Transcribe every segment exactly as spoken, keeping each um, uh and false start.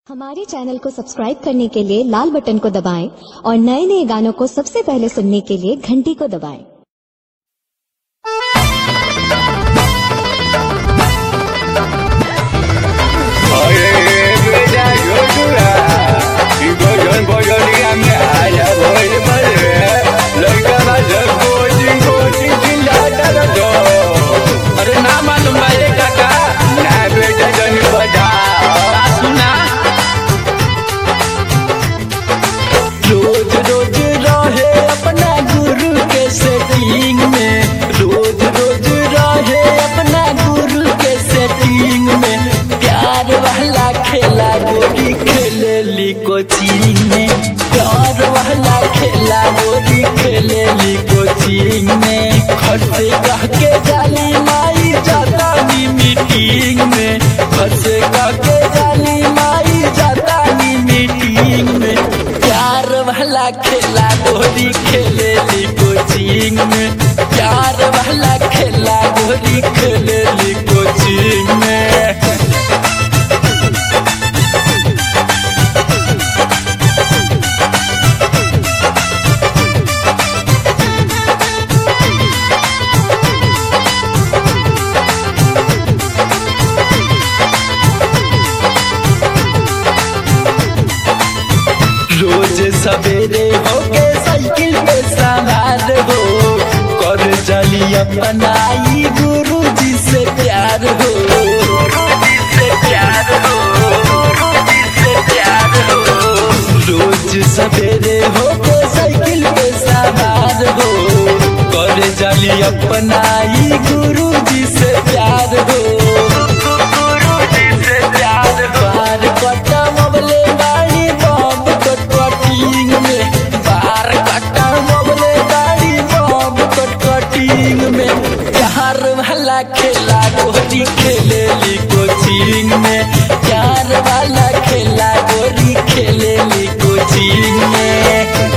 हमारे चैनल को सब्सक्राइब करने के लिए लाल बटन को दबाएं और नए नए गानों को सबसे पहले सुनने के लिए घंटी को दबाएं। अरे ना मालूम मेरे काका ना बेटा जन बजा सुना रोज रोज रहे अपना गुरु के सेटिंग में रोज रोज रहे अपना गुरु के सेटिंग में प्यार वाला खेला गोरी खेले ली कोचिंग में प्यार वाला खेला गोरी खेले ली कोचिंग में घर से कह के जाली माई जाता नी मीटिंग में घर से कह के जाली माई जाता नी मीटिंग में प्यार वाला खेला गोरी खेले ली कोचिंग में प्यार वाला खेला गोरी खेले ली कोचिंग में। रोज सवेरे होके साइकिल पे सवार हो कर चली अपनाई गुरु जी से प्यार हो गुरु से प्यार हो गुरु से प्यार हो रोज सवेरे होके साइकिल पे सवार हो कर चली अपनाई गुरु जी से प्यार हो गुरु जी से प्यार हो बार कटा मबले बाड़ी बम कटकटिंग में बार कटा मबले बाड़ी बम कटकटिंग में प्यार वाला खेला गोरी खेले ली कोचिंग में प्यार वाला खेला गोरी खेले ली कोचिंग में।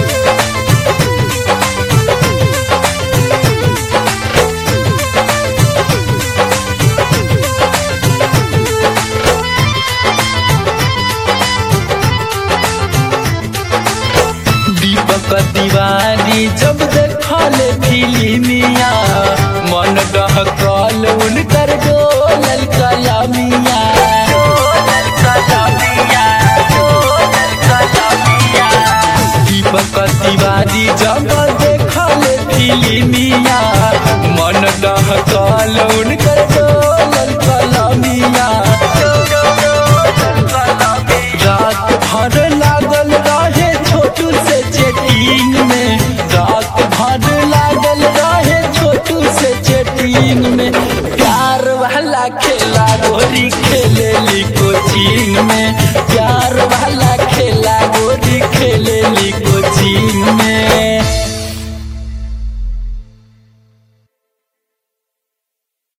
दीपक दीवानी जब देखले फिल्मिया मन डहकल उनकर डोलल कलमिया डोलल कलमिया डोलल कलमिया दीपक दीवानी जब देखले फिल्मिया मन डहकल उनकर डोलल कलमिया रात भर लागल रहे छोटू से चेटिंग में रात भर लागल रहे छोटू से चेटिंग में प्यार वाला खेला गोरी खेले ली कोचिंग में